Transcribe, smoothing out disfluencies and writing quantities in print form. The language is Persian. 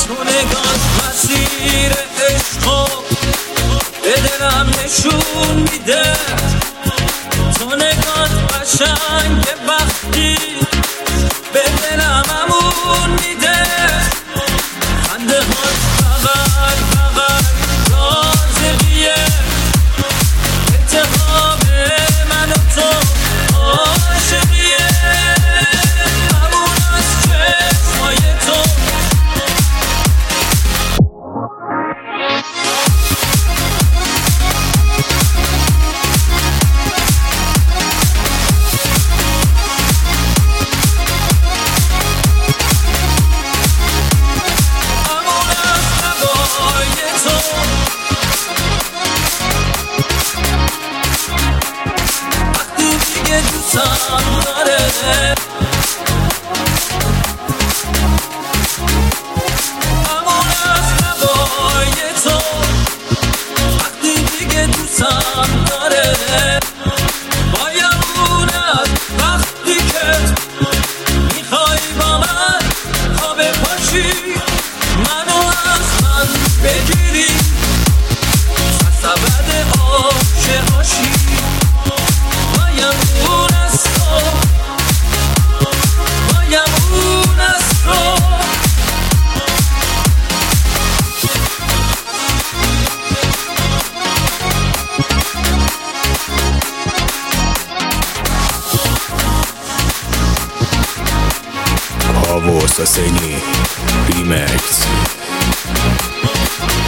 تو نگات مسیر عشقو به دلم نشون میده، تو نگات قشنگ وقتی به دلم امون میده، خنده هات بغل بغل رازقیه، اتحاب من و تو عاشقیه، همون از چشمای تو. دوستم داره همون از هوای تو، وقتی دیگه دوستم داره باید اون از وقتی که میخوای با من خواب پاشی، منو از من بگیری سبد عاشق باشی، Avos Aseni Remix.